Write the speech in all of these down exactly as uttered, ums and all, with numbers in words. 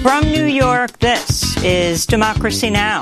From New York, this is Democracy Now!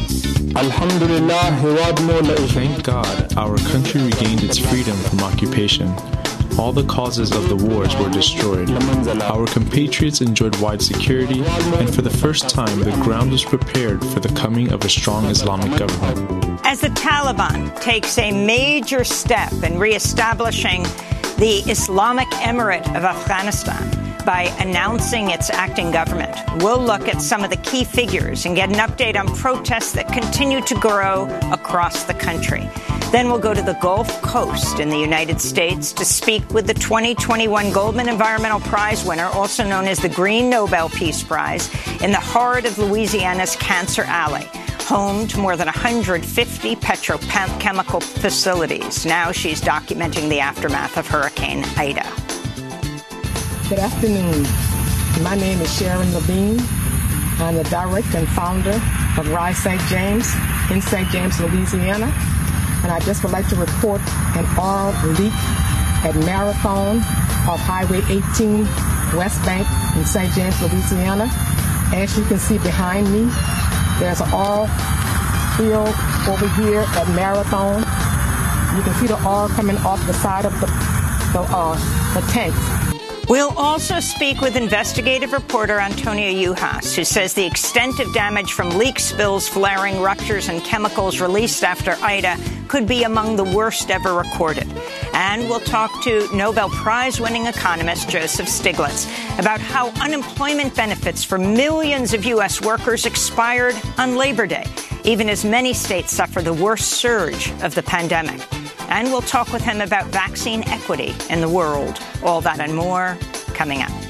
Thank God our country regained its freedom from occupation. All the causes of the wars were destroyed. Our compatriots enjoyed wide security, and for the first time, the ground was prepared for the coming of a strong Islamic government. As the Taliban takes a major step in reestablishing the Islamic Emirate of Afghanistan by announcing its acting government, we'll look at some of the key figures and get an update on protests that continue to grow across the country. Then we'll go to the Gulf Coast in the United States to speak with the twenty twenty-one Goldman Environmental Prize winner, also known as the Green Nobel Peace Prize, in the heart of Louisiana's Cancer Alley, home to more than one hundred fifty petrochemical facilities. Now she's documenting the aftermath of Hurricane Ida. Good afternoon. My name is Sharon Levine. I'm the director and founder of Rise Saint James in Saint James, Louisiana. And I just would like to report an oil leak at Marathon off Highway eighteen, West Bank in Saint James, Louisiana. As you can see behind me, there's an oil field over here at Marathon. You can see the oil coming off the side of the, the, uh, the tank. We'll also speak with investigative reporter Antonia Yuhas, who says the extent of damage from leak spills, flaring, ruptures, and chemicals released after Ida could be among the worst ever recorded. And we'll talk to Nobel Prize-winning economist Joseph Stiglitz about how unemployment benefits for millions of U S workers expired on Labor Day, even as many states suffer the worst surge of the pandemic. And we'll talk with him about vaccine equity in the world. All that and more coming up.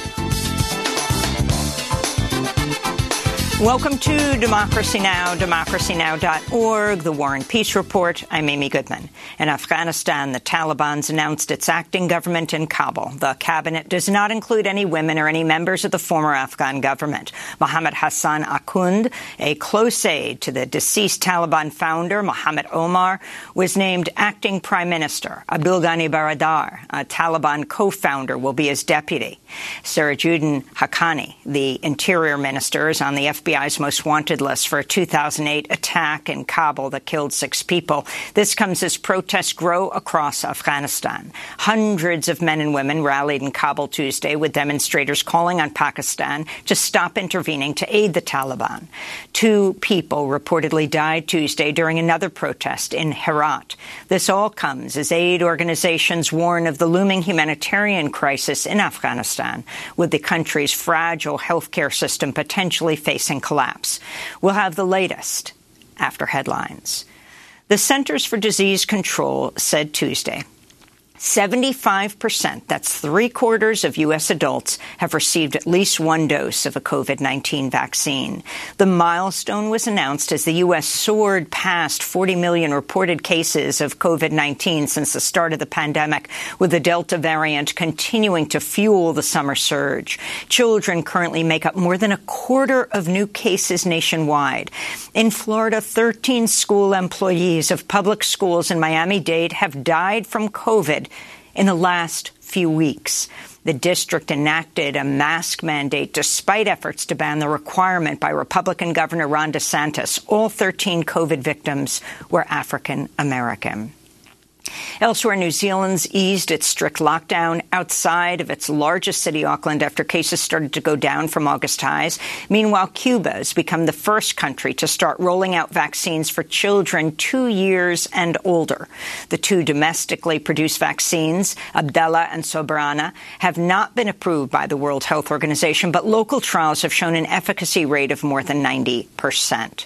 Welcome to Democracy Now!, democracy now dot org, the War and Peace Report. I'm Amy Goodman. In Afghanistan, the Taliban's announced its acting government in Kabul. The cabinet does not include any women or any members of the former Afghan government. Mohammad Hassan Akhund, a close aide to the deceased Taliban founder, Mohammed Omar, was named acting prime minister. Abdul Ghani Baradar, a Taliban co-founder, will be his deputy. Sirajuddin Haqqani, the interior minister, is on the F B I's most wanted list for a two thousand eight attack in Kabul that killed six people. This comes as protests grow across Afghanistan. Hundreds of men and women rallied in Kabul Tuesday, with demonstrators calling on Pakistan to stop intervening to aid the Taliban. Two people reportedly died Tuesday during another protest in Herat. This all comes as aid organizations warn of the looming humanitarian crisis in Afghanistan, with the country's fragile healthcare system potentially facing collapse. We'll have the latest after headlines. The Centers for Disease Control said Tuesday seventy-five percent, that's three-quarters of U S adults, have received at least one dose of a COVID nineteen vaccine. The milestone was announced as the U S soared past forty million reported cases of COVID nineteen since the start of the pandemic, with the Delta variant continuing to fuel the summer surge. Children currently make up more than a quarter of new cases nationwide. In Florida, thirteen school employees of public schools in Miami-Dade have died from COVID in the last few weeks. The district enacted a mask mandate despite efforts to ban the requirement by Republican Governor Ron DeSantis. All thirteen COVID victims were African American. Elsewhere, New Zealand's eased its strict lockdown outside of its largest city, Auckland, after cases started to go down from August highs. Meanwhile, Cuba has become the first country to start rolling out vaccines for children two years and older. The two domestically produced vaccines, Abdala and Soberana, have not been approved by the World Health Organization, but local trials have shown an efficacy rate of more than ninety percent.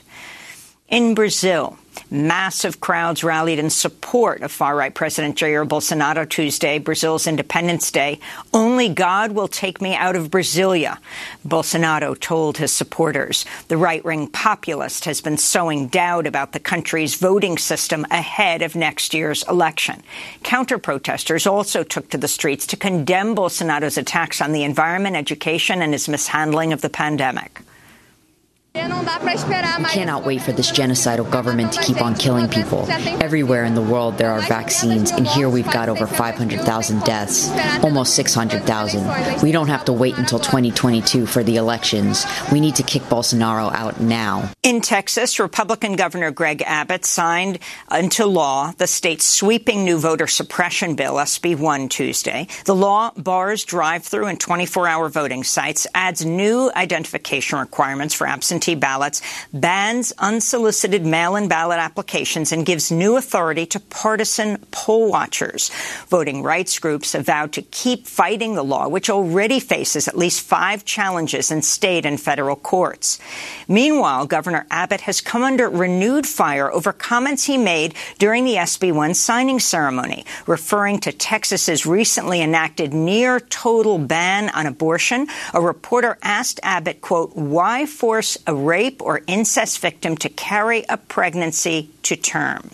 In Brazil, massive crowds rallied in support of far-right President Jair Bolsonaro Tuesday, Brazil's Independence Day. Only God will take me out of Brasilia, Bolsonaro told his supporters. The right-wing populist has been sowing doubt about the country's voting system ahead of next year's election. Counter-protesters also took to the streets to condemn Bolsonaro's attacks on the environment, education, and his mishandling of the pandemic. A We cannot wait for this genocidal government to keep on killing people. Everywhere in the world there are vaccines, and here we've got over five hundred thousand deaths, almost six hundred thousand. We don't have to wait until twenty twenty-two for the elections. We need to kick Bolsonaro out now. In Texas, Republican Governor Greg Abbott signed into law the state's sweeping new voter suppression bill, S B one, Tuesday. The law bars drive-through and twenty-four hour voting sites, adds new identification requirements for absentee ballots, bans unsolicited mail-in ballot applications, and gives new authority to partisan poll watchers. Voting rights groups have vowed to keep fighting the law, which already faces at least five challenges in state and federal courts. Meanwhile, Governor Abbott has come under renewed fire over comments he made during the S B one signing ceremony, referring to Texas's recently enacted near-total ban on abortion. A reporter asked Abbott, quote, why force a rape or incest victim to carry a pregnancy to term?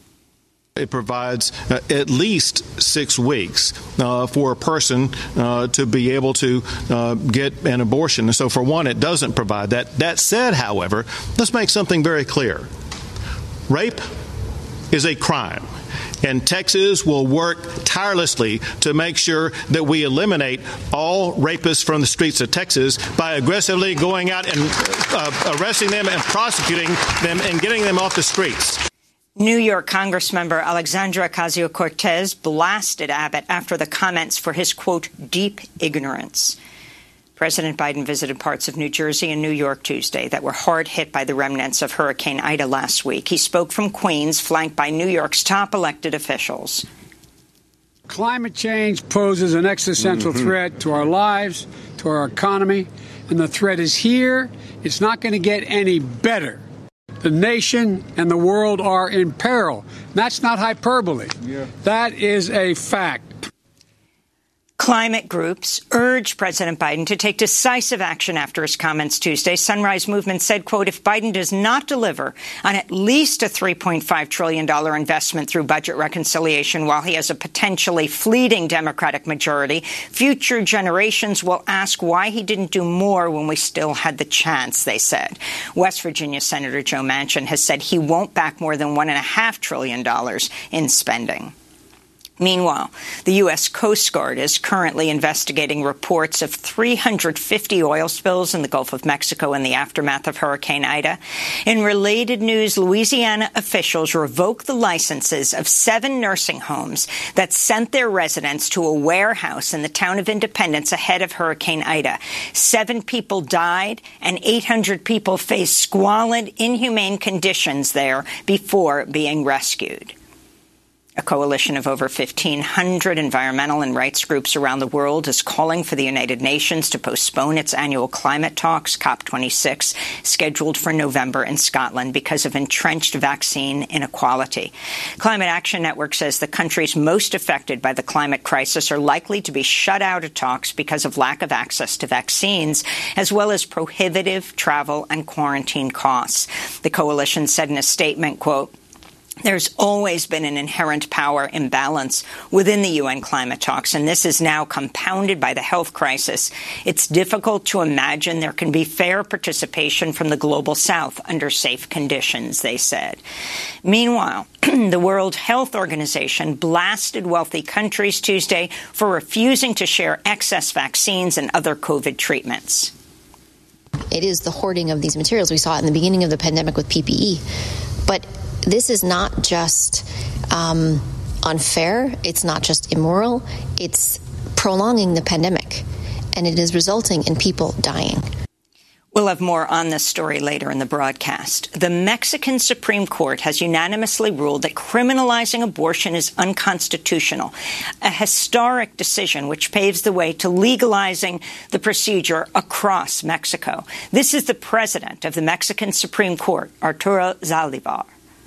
It provides uh, at least six weeks uh, for a person uh, to be able to uh, get an abortion. And so, for one, it doesn't provide that. That said, however, let's make something very clear. Rape is a crime. And Texas will work tirelessly to make sure that we eliminate all rapists from the streets of Texas by aggressively going out and uh, arresting them and prosecuting them and getting them off the streets. New York Congressmember Alexandra Ocasio-Cortez blasted Abbott after the comments for his, quote, deep ignorance. President Biden visited parts of New Jersey and New York Tuesday that were hard hit by the remnants of Hurricane Ida last week. He spoke from Queens, flanked by New York's top elected officials. Climate change poses an existential mm-hmm. threat to our lives, to our economy, and the threat is here. It's not going to get any better. The nation and the world are in peril. That's not hyperbole. Yeah. That is a fact. Climate groups urged President Biden to take decisive action after his comments Tuesday. Sunrise Movement said, quote, if Biden does not deliver on at least a three point five trillion dollars investment through budget reconciliation while he has a potentially fleeting Democratic majority, future generations will ask why he didn't do more when we still had the chance, they said. West Virginia Senator Joe Manchin has said he won't back more than one point five trillion dollars in spending. Meanwhile, the U S. Coast Guard is currently investigating reports of three hundred fifty oil spills in the Gulf of Mexico in the aftermath of Hurricane Ida. In related news, Louisiana officials revoked the licenses of seven nursing homes that sent their residents to a warehouse in the town of Independence ahead of Hurricane Ida. Seven people died and eight hundred people faced squalid, inhumane conditions there before being rescued. A coalition of over fifteen hundred environmental and rights groups around the world is calling for the United Nations to postpone its annual climate talks, COP twenty-six, scheduled for November in Scotland because of entrenched vaccine inequality. Climate Action Network says the countries most affected by the climate crisis are likely to be shut out of talks because of lack of access to vaccines, as well as prohibitive travel and quarantine costs. The coalition said in a statement, quote, there's always been an inherent power imbalance within the U N climate talks, and this is now compounded by the health crisis. It's difficult to imagine there can be fair participation from the global south under safe conditions, they said. Meanwhile, the World Health Organization blasted wealthy countries Tuesday for refusing to share excess vaccines and other COVID treatments. It is the hoarding of these materials. We saw it in the beginning of the pandemic with P P E. But this is not just um, unfair, it's not just immoral, it's prolonging the pandemic, and it is resulting in people dying. We'll have more on this story later in the broadcast. The Mexican Supreme Court has unanimously ruled that criminalizing abortion is unconstitutional, a historic decision which paves the way to legalizing the procedure across Mexico. This is the president of the Mexican Supreme Court, Arturo Zaldivar.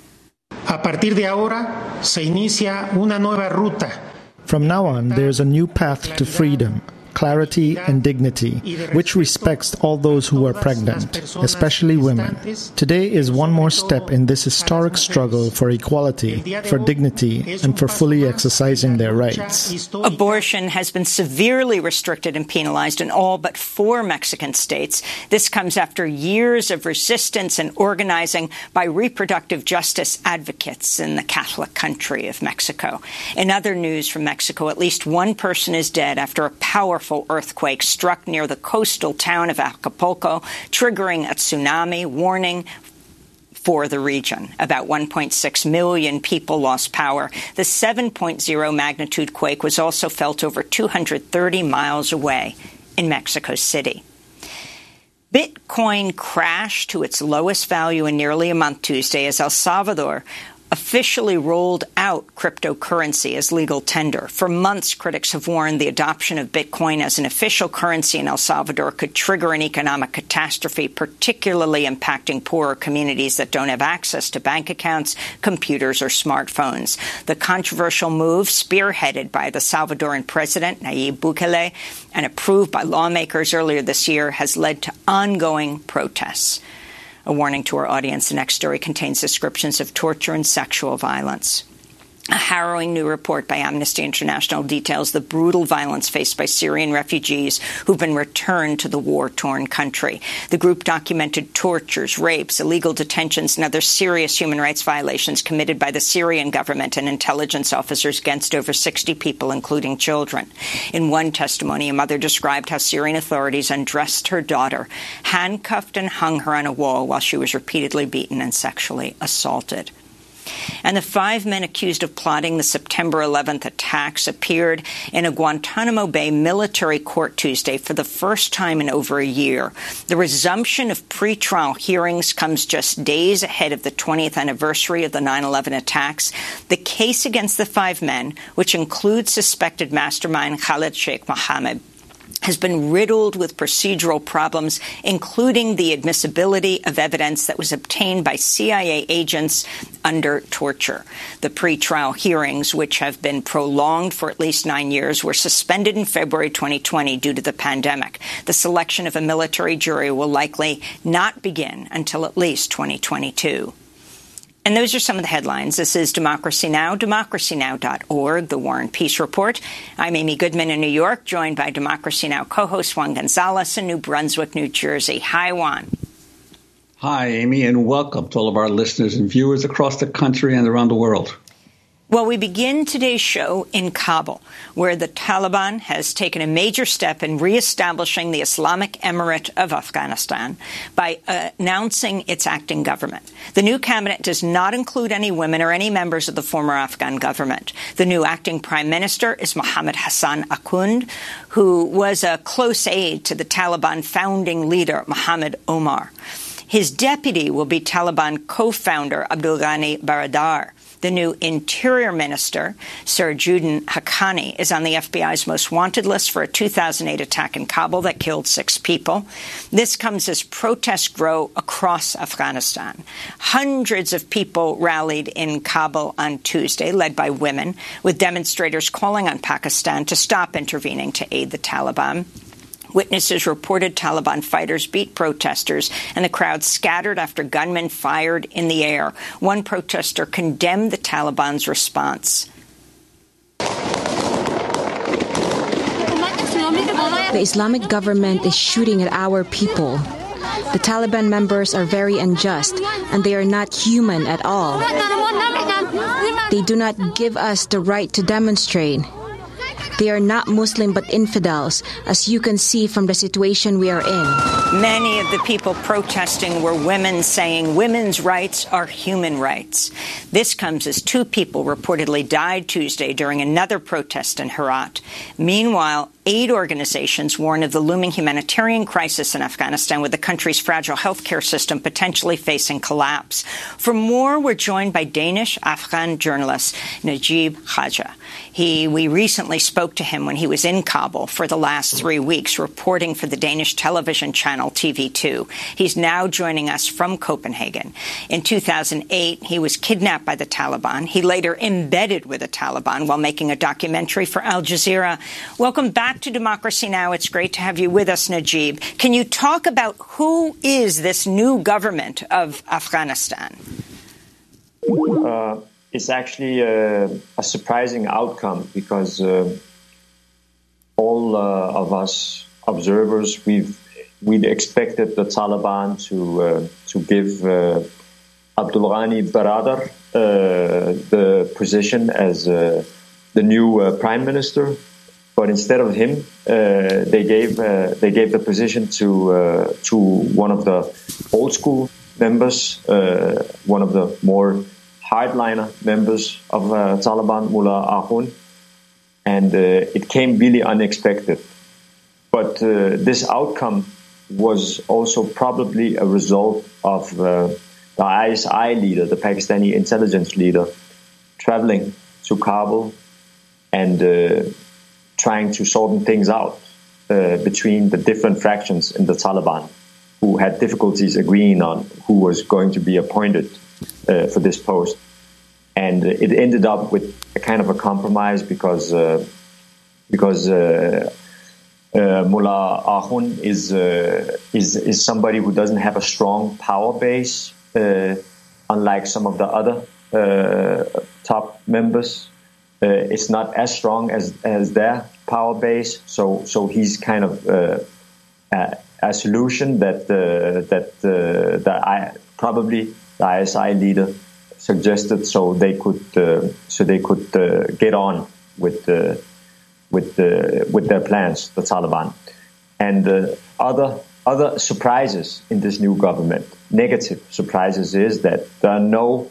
A partir de ahora se inicia una nueva ruta. From now on, there's a new path to freedom, clarity, and dignity, which respects all those who are pregnant, especially women. Today is one more step in this historic struggle for equality, for dignity, and for fully exercising their rights. Abortion has been severely restricted and penalized in all but four Mexican states. This comes after years of resistance and organizing by reproductive justice advocates in the Catholic country of Mexico. In other news from Mexico, at least one person is dead after a powerful earthquake struck near the coastal town of Acapulco, triggering a tsunami warning for the region. About one point six million people lost power. The seven point oh magnitude quake was also felt over two hundred thirty miles away in Mexico City. Bitcoin crashed to its lowest value in nearly a month Tuesday as El Salvador officially rolled out cryptocurrency as legal tender. For months, critics have warned the adoption of Bitcoin as an official currency in El Salvador could trigger an economic catastrophe, particularly impacting poorer communities that don't have access to bank accounts, computers, or smartphones. The controversial move, spearheaded by the Salvadoran president, Nayib Bukele, and approved by lawmakers earlier this year, has led to ongoing protests. A warning to our audience, the next story contains descriptions of torture and sexual violence. A harrowing new report by Amnesty International details the brutal violence faced by Syrian refugees who've been returned to the war-torn country. The group documented tortures, rapes, illegal detentions, and other serious human rights violations committed by the Syrian government and intelligence officers against over sixty people, including children. In one testimony, a mother described how Syrian authorities undressed her daughter, handcuffed and hung her on a wall while she was repeatedly beaten and sexually assaulted. And the five men accused of plotting the September eleventh attacks appeared in a Guantanamo Bay military court Tuesday for the first time in over a year. The resumption of pretrial hearings comes just days ahead of the twentieth anniversary of the nine eleven attacks. The case against the five men, which includes suspected mastermind Khalid Sheikh Mohammed, has been riddled with procedural problems, including the admissibility of evidence that was obtained by C I A agents under torture. The pretrial hearings, which have been prolonged for at least nine years, were suspended in February twenty twenty due to the pandemic. The selection of a military jury will likely not begin until at least twenty twenty-two. And those are some of the headlines. This is Democracy Now!, democracy now dot org, The War and Peace Report. I'm Amy Goodman in New York, joined by Democracy Now! Co-host Juan Gonzalez in New Brunswick, New Jersey. Hi, Juan. Hi, Amy, and welcome to all of our listeners and viewers across the country and around the world. Well, we begin today's show in Kabul, where the Taliban has taken a major step in reestablishing the Islamic Emirate of Afghanistan by uh, announcing its acting government. The new cabinet does not include any women or any members of the former Afghan government. The new acting prime minister is Mohammed Hassan Akhund, who was a close aide to the Taliban founding leader, Mohammed Omar. His deputy will be Taliban co-founder Abdul Ghani Baradar. The new Interior Minister, Sirajuddin Haqqani, is on the F B I's most wanted list for a two thousand eight attack in Kabul that killed six people. This comes as protests grow across Afghanistan. Hundreds of people rallied in Kabul on Tuesday, led by women, with demonstrators calling on Pakistan to stop intervening to aid the Taliban. Witnesses reported Taliban fighters beat protesters, and the crowd scattered after gunmen fired in the air. One protester condemned the Taliban's response. The Islamic government is shooting at our people. The Taliban members are very unjust, and they are not human at all. They do not give us the right to demonstrate. They are not Muslim but infidels, as you can see from the situation we are in. Many of the people protesting were women, saying women's rights are human rights. This comes as two people reportedly died Tuesday during another protest in Herat. Meanwhile, aid organizations warn of the looming humanitarian crisis in Afghanistan, with the country's fragile healthcare system potentially facing collapse. For more, we're joined by Danish-Afghan journalist Najib Khaja. He, we recently spoke to him when he was in Kabul for the last three weeks, reporting for the Danish television channel T V two. He's now joining us from Copenhagen. In two thousand eight, he was kidnapped by the Taliban. He later embedded with the Taliban while making a documentary for Al Jazeera. Welcome back back to Democracy Now! It's great to have you with us, Najib. Can you talk about who is this new government of Afghanistan? Uh, it's actually a, a surprising outcome because uh, all uh, of us observers, we've we'd expected the Taliban to uh, to give uh, Abdul Ghani Baradar uh, the position as uh, the new uh, prime minister, but instead of him, uh, they gave uh, they gave the position to uh, to one of the old school members, uh, one of the more hardliner members of uh, Taliban, Mullah Ahun, and uh, it came really unexpected. But uh, this outcome was also probably a result of uh, the I S I leader, the Pakistani intelligence leader, traveling to Kabul and uh, trying to sort things out uh, between the different fractions in the Taliban, who had difficulties agreeing on who was going to be appointed uh, for this post. And uh, it ended up with a kind of a compromise because uh, because uh, uh, Mullah Ahun is, uh, is is somebody who doesn't have a strong power base, uh, unlike some of the other uh, top members. Uh, it's not as strong as, as their power base, so so he's kind of uh, a, a solution that uh, that uh, that I probably the I S I leader suggested, so they could uh, so they could uh, get on with uh, with uh, with their plans, the Taliban. And uh, other other surprises in this new government, negative surprises, is that there are no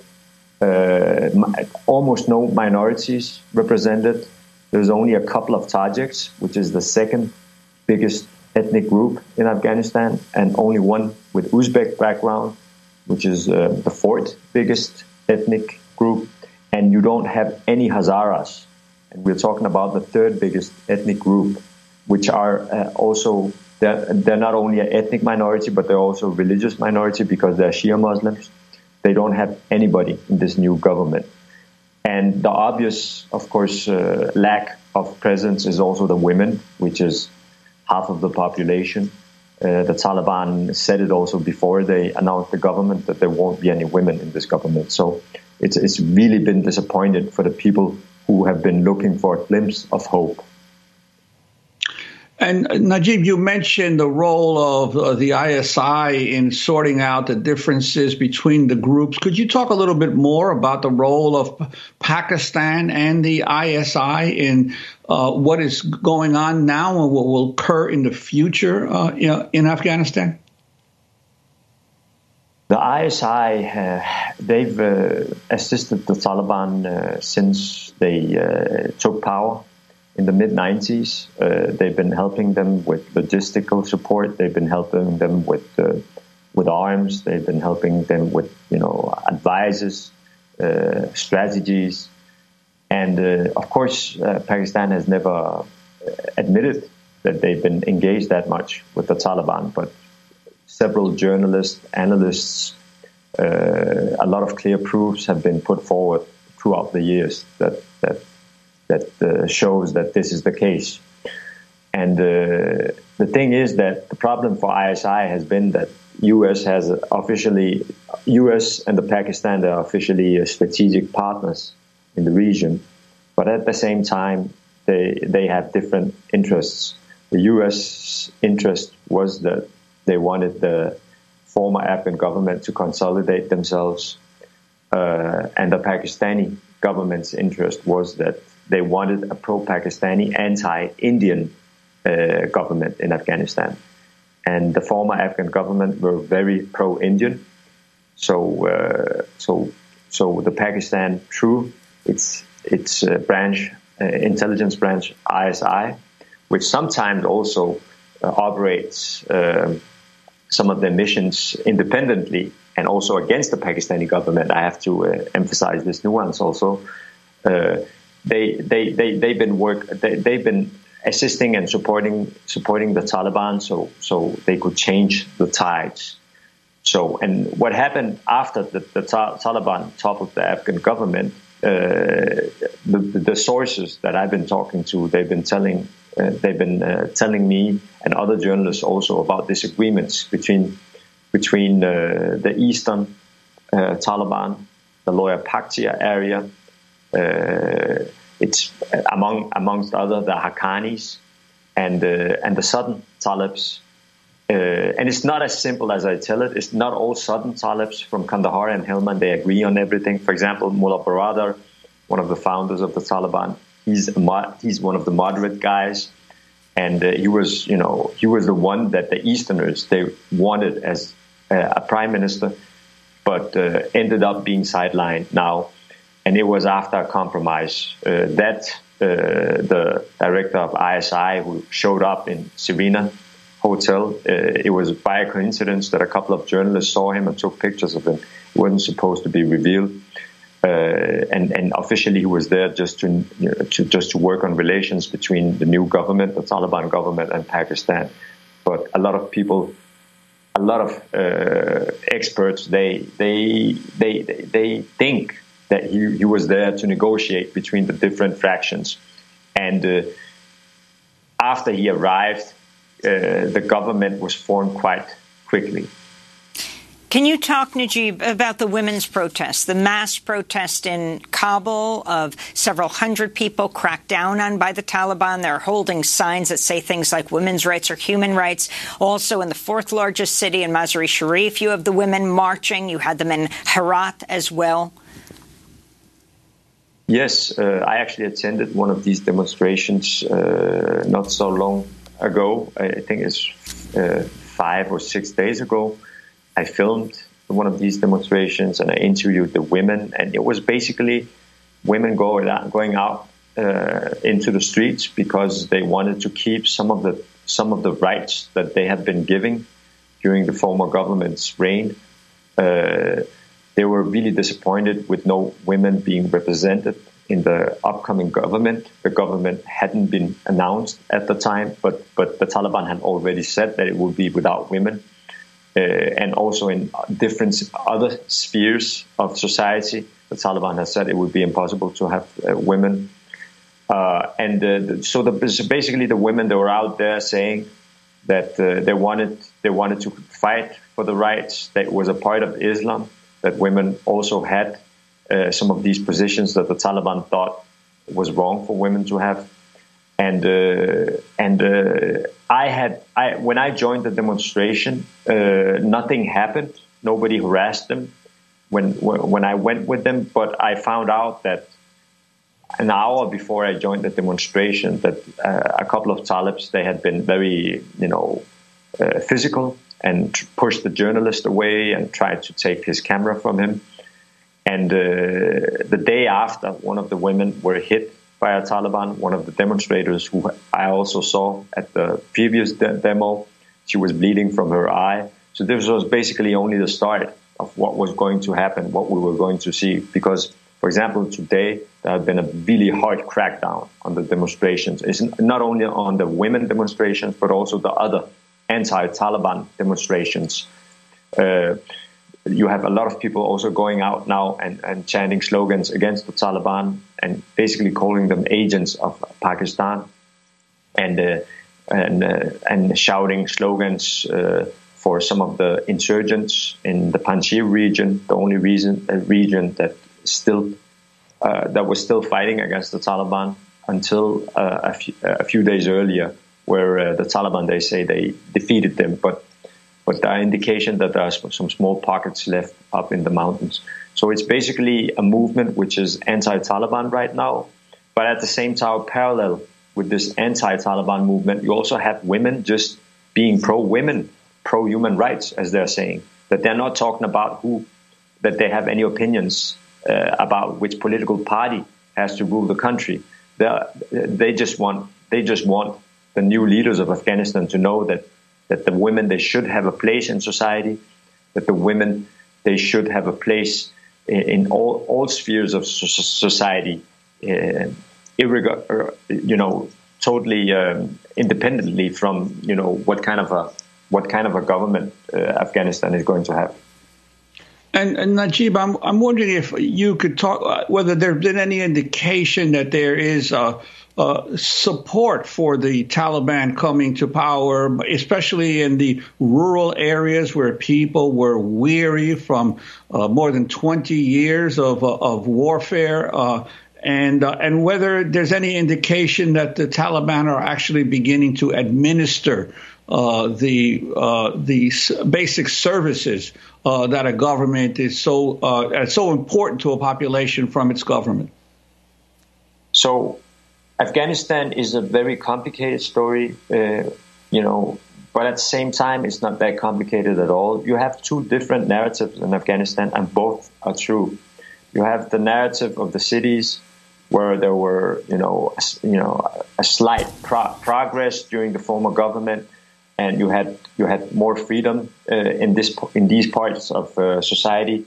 uh, almost no minorities represented. There's only a couple of Tajiks, which is the second biggest ethnic group in Afghanistan, and only one with Uzbek background, which is uh, the fourth biggest ethnic group. And you don't have any Hazaras. And we're talking about the third biggest ethnic group, which are uh, also, they're, they're not only an ethnic minority, but they're also a religious minority because they're Shia Muslims. They don't have anybody in this new government. And the obvious, of course, uh, lack of presence is also the women, which is half of the population. Uh, the Taliban said it also before they announced the government that there won't be any women in this government. So it's, it's really been disappointed for the people who have been looking for a glimpse of hope. And uh, Najib, you mentioned the role of uh, the I S I in sorting out the differences between the groups. Could you talk a little bit more about the role of Pakistan and the I S I in uh, what is going on now and what will occur in the future uh, you know, in Afghanistan? The I S I, uh, they've uh, assisted the Taliban uh, since they uh, took power. In the mid nineties, uh, they've been helping them with logistical support. They've been helping them with uh, with arms. They've been helping them with, you know, advices, uh, strategies, and uh, of course, uh, Pakistan has never admitted that they've been engaged that much with the Taliban. But several journalists, analysts, uh, a lot of clear proofs have been put forward throughout the years that that. that uh, shows that this is the case. And uh, the thing is that the problem for I S I has been that U S has officially, U S and the Pakistan are officially uh, strategic partners in the region, but at the same time, they they have different interests. The U S interest was that they wanted the former Afghan government to consolidate themselves, uh, and the Pakistani government's interest was that they wanted a pro-Pakistani, anti-Indian uh, government in Afghanistan. And the former Afghan government were very pro-Indian. So, uh, so, so the Pakistan, through its its uh, branch, uh, intelligence branch, I S I, which sometimes also uh, operates uh, some of their missions independently and also against the Pakistani government. I have to uh, emphasize this nuance also. Uh, They they they they've been work they, they've been assisting and supporting supporting the Taliban so so they could change the tides. So and what happened after the, the ta- Taliban toppled the Afghan government? Uh, the, the sources that I've been talking to, they've been telling uh, they've been uh, telling me and other journalists also about disagreements between between uh, the eastern uh, Taliban, the Lower Paktia area. Uh, it's among amongst other the Haqqanis and uh, and the southern Talibs. Uh, and it's not as simple as I tell it. It's not all southern Talibs from Kandahar and Helmand. They agree on everything. For example, Mullah Baradar, one of the founders of the Taliban, he's a mo- he's one of the moderate guys, and uh, he was, you know, he was the one that the Easterners they wanted as uh, a prime minister, but uh, ended up being sidelined now, and it was after a compromise uh, that uh, the director of I S I who showed up in Serena Hotel. Uh, it was by a coincidence that a couple of journalists saw him and took pictures of him. It wasn't supposed to be revealed, uh, and and officially he was there just to, you know, to just to work on relations between the new government, the Taliban government, and Pakistan. But a lot of people, a lot of uh, experts, they they they they think that he he was there to negotiate between the different fractions, and uh, after he arrived. Uh, the government was formed quite quickly. Can you talk, Najib, about the women's protests, the mass protest in Kabul of several hundred people cracked down on by the Taliban? They're holding signs that say things like women's rights or human rights. Also in the fourth largest city in Mazar-e Sharif, you have the women marching. You had them in Herat as well. Yes, uh, I actually attended one of these demonstrations uh, not so long ago. I think it's uh, five or six days ago. I filmed one of these demonstrations and I interviewed the women, and it was basically women going out, going out uh, into the streets because they wanted to keep some of the some of the rights that they had been giving during the former government's reign. Uh, they were really disappointed with no women being represented in the upcoming government. The government hadn't been announced at the time, but but the Taliban had already said that it would be without women. Uh, and also in different other spheres of society, the Taliban has said it would be impossible to have uh, women. Uh, and uh, so, the, so basically the women, they were out there saying that uh, they wanted they wanted to fight for the rights that was a part of Islam, that women also had uh, some of these positions that the Taliban thought was wrong for women to have. And uh, and uh, I had I when I joined the demonstration, uh, nothing happened. Nobody harassed them when when I went with them. But I found out that an hour before I joined the demonstration, that uh, a couple of Talibs, they had been very you know uh, physical and pushed the journalist away and tried to take his camera from him. And uh, the day after, one of the women were hit by a Taliban, one of the demonstrators who I also saw at the previous de- demo. She was bleeding from her eye. So this was basically only the start of what was going to happen, what we were going to see. Because, for example, today there had been a really hard crackdown on the demonstrations. It's not only on the women demonstrations, but also the other anti-Taliban demonstrations. Uh, You have a lot of people also going out now and, and chanting slogans against the Taliban and basically calling them agents of Pakistan, and uh, and uh, and shouting slogans uh, for some of the insurgents in the Panjshir region, the only reason a region that still uh, that was still fighting against the Taliban until uh, a, few, a few days earlier, where uh, the Taliban, they say they defeated them, but. But there are indications that there are some small pockets left up in the mountains. So it's basically a movement which is anti-Taliban right now. But at the same time, parallel with this anti-Taliban movement, you also have women just being pro-women, pro-human rights, as they're saying. That they're not talking about who, that they have any opinions uh, about which political party has to rule the country. They're, they just want, they just want the new leaders of Afghanistan to know that that the women, they should have a place in society, that the women, they should have a place in, in all, all spheres of society, uh, irreg- you know, totally um, independently from, you know, what kind of a what kind of a government uh, Afghanistan is going to have. And, and Najib, I'm, I'm wondering if you could talk uh, whether there's been any indication that there is a, uh, support for the Taliban coming to power, especially in the rural areas where people were weary from uh, more than twenty years of, uh, of warfare, uh, and uh, and whether there's any indication that the Taliban are actually beginning to administer uh, the uh, the basic services uh, that a government is so uh, so important to a population from its government. So Afghanistan is a very complicated story, uh, you know, but at the same time, it's not that complicated at all. You have two different narratives in Afghanistan, and both are true. You have the narrative of the cities, where there were, you know, a, you know, a slight pro- progress during the former government, and you had you had more freedom uh, in this in these parts of uh, society.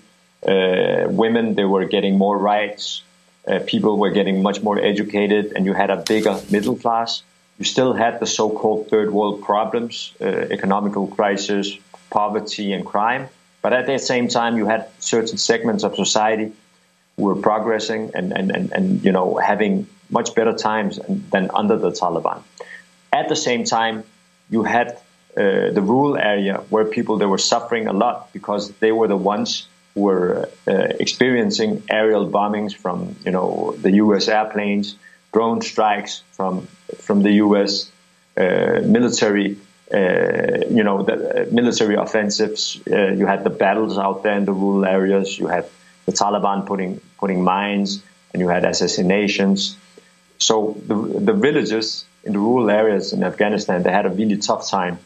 Uh, women, they were getting more rights. Uh, people were getting much more educated, and you had a bigger middle class. You still had the so-called third world problems, uh, economical crisis, poverty, and crime. But at the same time, you had certain segments of society who were progressing and, and, and, and you know, having much better times than under the Taliban. At the same time, you had uh, the rural area where people, they were suffering a lot because they were the ones who were uh, experiencing aerial bombings from, you know, the U S airplanes, drone strikes from from the U S uh, military, uh, you know, the uh, military offensives. Uh, you had the battles out there in the rural areas. You had the Taliban putting putting mines, and you had assassinations. So the the villages in the rural areas in Afghanistan, they had a really tough time.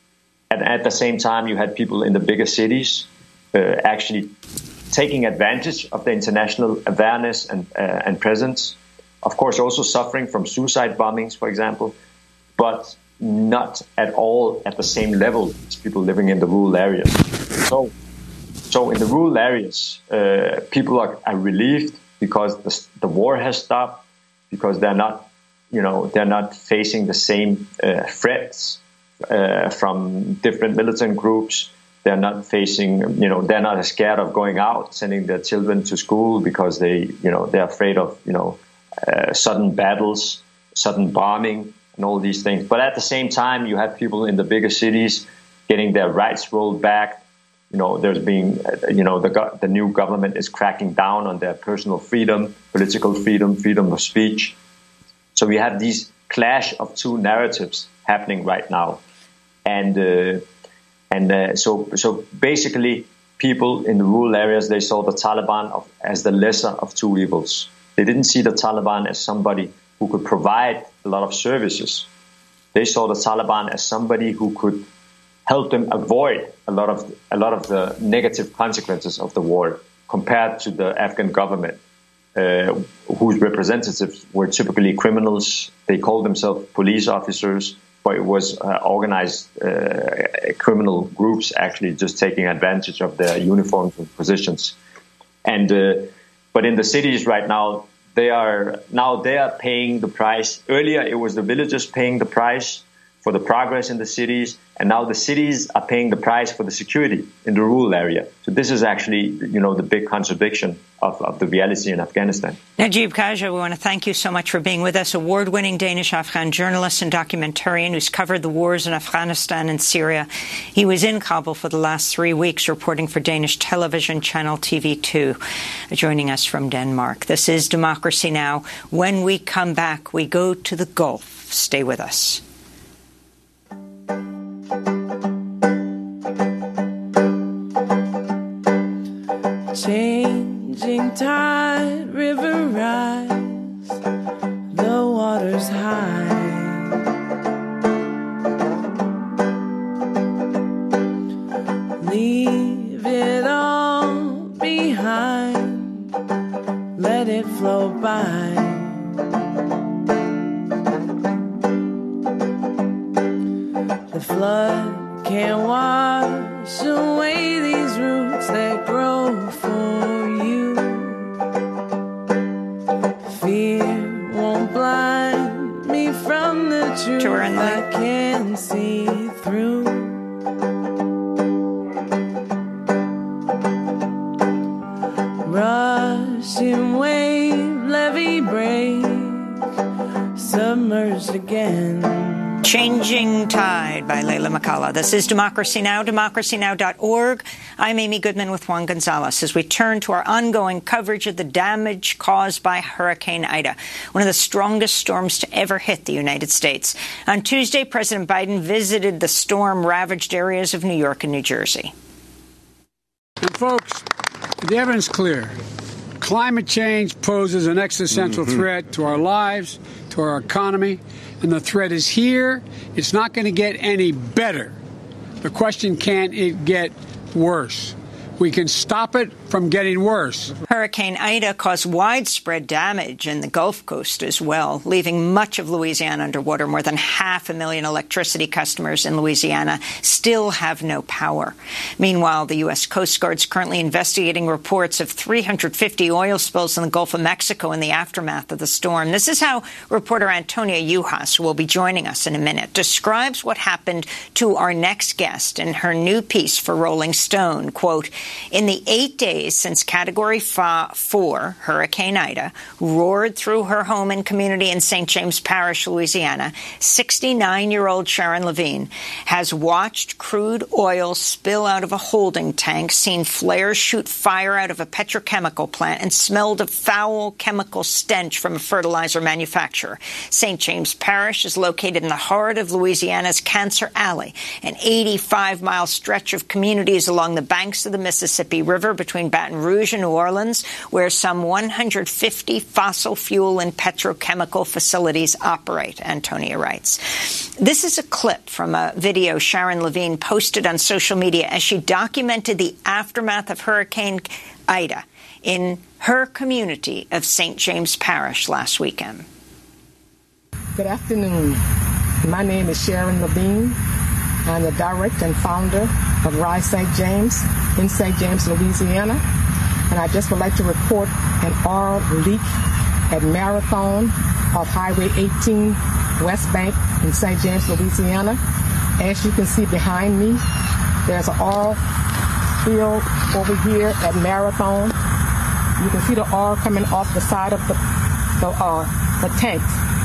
And at the same time, you had people in the bigger cities uh, actually taking advantage of the international awareness and uh, and presence. Of course, also suffering from suicide bombings, for example, but not at all at the same level as people living in the rural areas. So, so in the rural areas, uh, people are, are relieved because the, the war has stopped, because they're not, you know, they're not facing the same uh, threats uh, from different militant groups. They're not facing, you know, they're not scared of going out, sending their children to school because they, you know, they're afraid of, you know, uh, sudden battles, sudden bombing, and all these things. But at the same time, you have people in the bigger cities getting their rights rolled back. You know, there's being, uh, you know, the go- the new government is cracking down on their personal freedom, political freedom, freedom of speech. So we have these clash of two narratives happening right now, and uh, and uh, so so basically, people in the rural areas, they saw the Taliban of, as the lesser of two evils. They didn't see the Taliban as somebody who could provide a lot of services. They saw the Taliban as somebody who could help them avoid a lot of a lot of the negative consequences of the war, compared to the Afghan government, uh, whose representatives were typically criminals. They called themselves police officers, but it was uh, organized uh, criminal groups actually just taking advantage of their uniforms and positions. And uh, but in the cities right now, they are now they are paying the price. Earlier, it was the villagers paying the price for the progress in the cities, and now the cities are paying the price for the security in the rural area. So this is actually, you know, the big contradiction of, of the reality in Afghanistan. Najib Khaja, we want to thank you so much for being with us. Award-winning Danish-Afghan journalist and documentarian who's covered the wars in Afghanistan and Syria. He was in Kabul for the last three weeks reporting for Danish television channel T V two, joining us from Denmark. This is Democracy Now! When we come back, we go to the Gulf. Stay with us. Changing tide, river rise, the water's high. Leave it all behind, let it flow by. The flood can't wash away these roots that grow for you. Fear won't blind me from the truth I can see through. Rushing wave, levee break, changed again. Changing Tide by Leila McCullough. This is Democracy Now!, democracy now dot org. I'm Amy Goodman with Juan Gonzalez as we turn to our ongoing coverage of the damage caused by Hurricane Ida, one of the strongest storms to ever hit the United States. On Tuesday, President Biden visited the storm-ravaged areas of New York and New Jersey. And folks, the evidence is clear. Climate change poses an existential mm-hmm. threat to our lives, to our economy, and the threat is here. It's not going to get any better. The question, can it get worse? We can stop it from getting worse. Hurricane Ida caused widespread damage in the Gulf Coast as well, leaving much of Louisiana underwater. More than half a million electricity customers in Louisiana still have no power. Meanwhile, the U S. Coast Guard is currently investigating reports of three hundred fifty oil spills in the Gulf of Mexico in the aftermath of the storm. This is how reporter Antonia Yuhas, who will be joining us in a minute, describes what happened to our next guest in her new piece for Rolling Stone. Quote, in the eight days since Category four Hurricane Ida roared through her home and community in Saint James Parish, Louisiana, sixty-nine-year-old Sharon Levine has watched crude oil spill out of a holding tank, seen flares shoot fire out of a petrochemical plant, and smelled a foul chemical stench from a fertilizer manufacturer. Saint James Parish is located in the heart of Louisiana's Cancer Alley, an eighty-five mile stretch of communities along the banks of the Mississippi Mississippi River between Baton Rouge and New Orleans, where some one hundred fifty fossil fuel and petrochemical facilities operate, Antonia writes. This is a clip from a video Sharon Levine posted on social media as she documented the aftermath of Hurricane Ida in her community of Saint James Parish last weekend. Good afternoon. My name is Sharon Levine. I'm the director and founder of Rise Saint James in Saint James, Louisiana. And I just would like to report an oil leak at Marathon off Highway eighteen West Bank in Saint James, Louisiana. As you can see behind me, there's an oil field over here at Marathon. You can see the oil coming off the side of the, the, uh, the tank.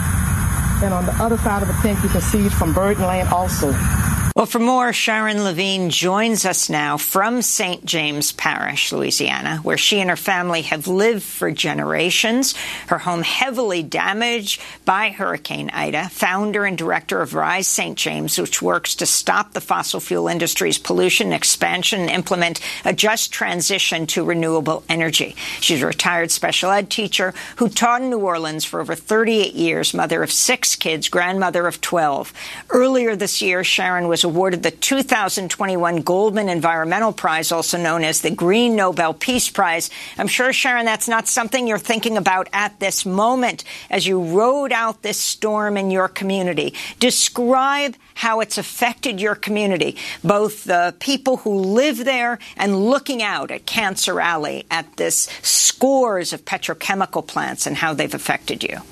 And on the other side of the tank, you can see it from Burden Lane also. Well, for more, Sharon Levine joins us now from Saint James Parish, Louisiana, where she and her family have lived for generations. Her home heavily damaged by Hurricane Ida. Founder and director of Rise Saint James, which works to stop the fossil fuel industry's pollution, expansion, and implement a just transition to renewable energy. She's a retired special ed teacher who taught in New Orleans for over thirty-eight years, mother of six kids, grandmother of twelve. Earlier this year, Sharon was awarded the two thousand twenty-one Goldman Environmental Prize, also known as the Green Nobel Peace Prize. I'm sure, Sharon, that's not something you're thinking about at this moment as you rode out this storm in your community. Describe how it's affected your community, both the people who live there and looking out at Cancer Alley at this scores of petrochemical plants and how they've affected you.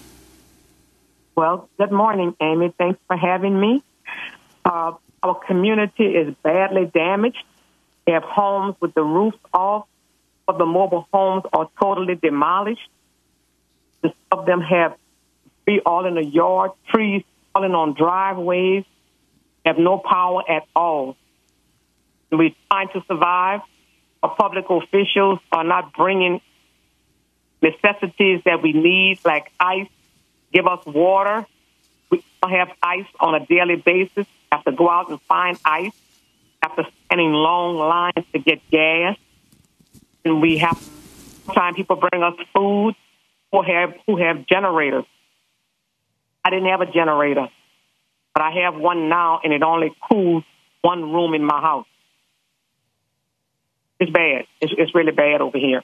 Well, good morning, Amy. Thanks for having me. Uh, our community is badly damaged. We have homes with the roofs off, but the mobile homes are totally demolished. Some of them have tree all in the yard, trees falling on driveways, have no power at all. We're trying to survive. Our public officials are not bringing necessities that we need, like ice, give us water. We don't have ice on a daily basis. Have to go out and find ice. Have to stand in long lines to get gas. And we have sometimes people bring us food who have who have generators. I didn't have a generator, but I have one now, and it only cools one room in my house. It's bad. It's, it's really bad over here.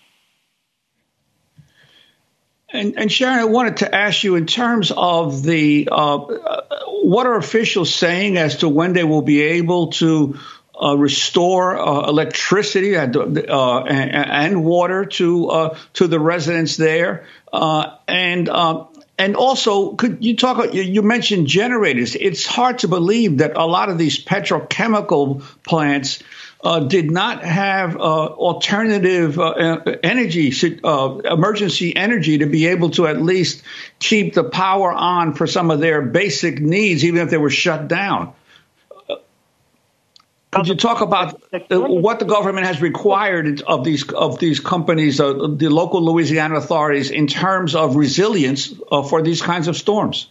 And, and Sharon, I wanted to ask you in terms of the uh, what are officials saying as to when they will be able to uh, restore uh, electricity and, uh, and, and water to uh, to the residents there, uh, and uh, and also could you talk? You mentioned generators. It's hard to believe that a lot of these petrochemical plants uh, did not have uh, alternative uh, energy, uh, emergency energy, to be able to at least keep the power on for some of their basic needs, even if they were shut down. Could you talk about what the government has required of these of these companies, uh, the local Louisiana authorities, in terms of resilience uh, for these kinds of storms?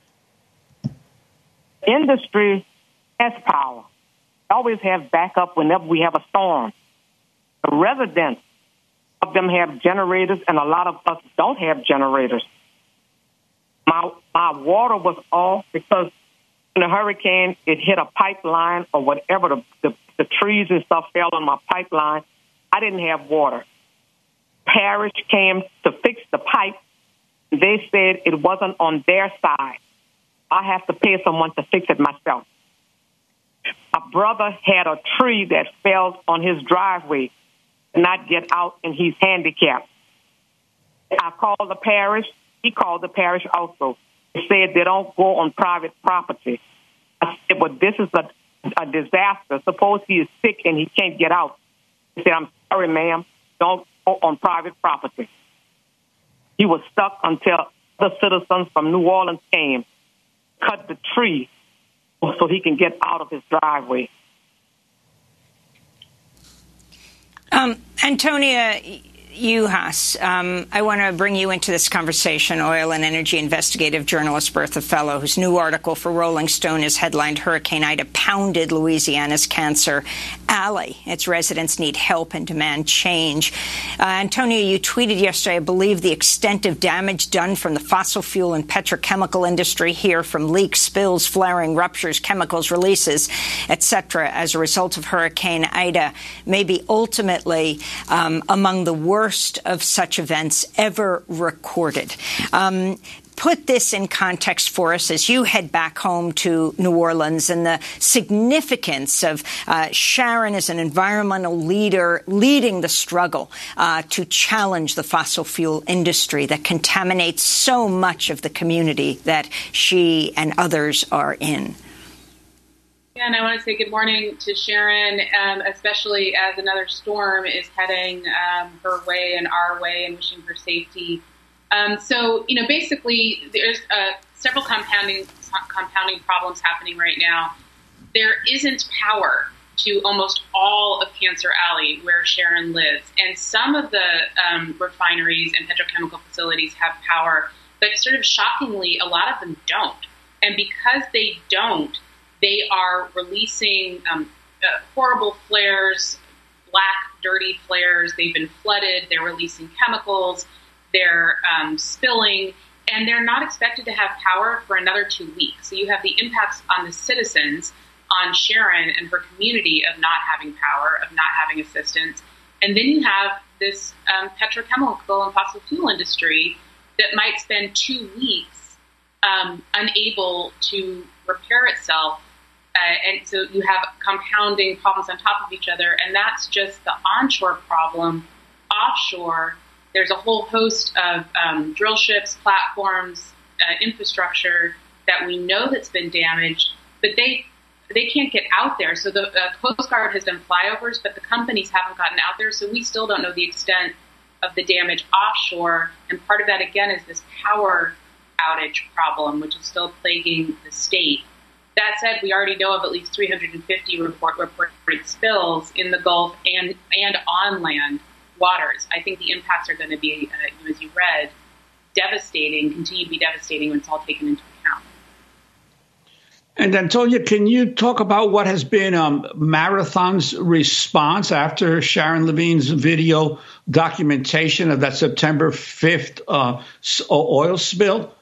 Industry has power. We always have backup whenever we have a storm. The residents of them have generators, and a lot of us don't have generators. My my water was off because in a hurricane, it hit a pipeline or whatever, the, the, the trees and stuff fell on my pipeline. I didn't have water. Parish came to fix the pipe. They said it wasn't on their side. I have to pay someone to fix it myself. My brother had a tree that fell on his driveway, did not get out, and he's handicapped. I called the parish. He called the parish also. They said they don't go on private property. I said, but this is a, a disaster. Suppose he is sick and he can't get out. He said, I'm sorry, ma'am, don't go on private property. He was stuck until the citizens from New Orleans came, cut the tree so he can get out of his driveway. Um, Antonia Yuhas, um, I want to bring you into this conversation. Oil and energy investigative journalist Bertha Fellow, whose new article for Rolling Stone is headlined "Hurricane Ida Pounded Louisiana's Cancer Alley. Its residents need help and demand change." Uh, Antonia, you tweeted yesterday, I believe, the extent of damage done from the fossil fuel and petrochemical industry here, from leaks, spills, flaring, ruptures, chemicals, releases, et cetera, as a result of Hurricane Ida, may be ultimately um, among the worst of such events ever recorded. Um, put this in context for us as you head back home to New Orleans and the significance of uh, Sharon as an environmental leader leading the struggle uh, to challenge the fossil fuel industry that contaminates so much of the community that she and others are in. And I want to say good morning to Sharon, um, especially as another storm is heading um, her way and our way, and wishing her safety. Um, so, you know, basically, there's uh, several compounding compounding problems happening right now. There isn't power to almost all of Cancer Alley, where Sharon lives, and some of the um, refineries and petrochemical facilities have power, but sort of shockingly, a lot of them don't. And because they don't, they are releasing um, uh, horrible flares, black, dirty flares. They've been flooded. They're releasing chemicals. They're um, spilling. And they're not expected to have power for another two weeks. So you have the impacts on the citizens, on Sharon and her community, of not having power, of not having assistance. And then you have this um, petrochemical and fossil fuel industry that might spend two weeks um, unable to repair itself. Uh, and so you have compounding problems on top of each other, and that's just the onshore problem. Offshore, there's a whole host of um, drill ships, platforms, uh, infrastructure that we know that's been damaged, but they they can't get out there. So the uh, Coast Guard has done flyovers, but the companies haven't gotten out there, so we still don't know the extent of the damage offshore. And part of that, again, is this power outage problem, which is still plaguing the state. That said, we already know of at least three hundred fifty report, reported spills in the Gulf and, and on land waters. I think the impacts are going to be, uh, as you read, devastating, continue to be devastating when it's all taken into account. And Antonia, can you talk about what has been um, Marathon's response after Sharon Levine's video documentation of that September fifth uh, oil spill?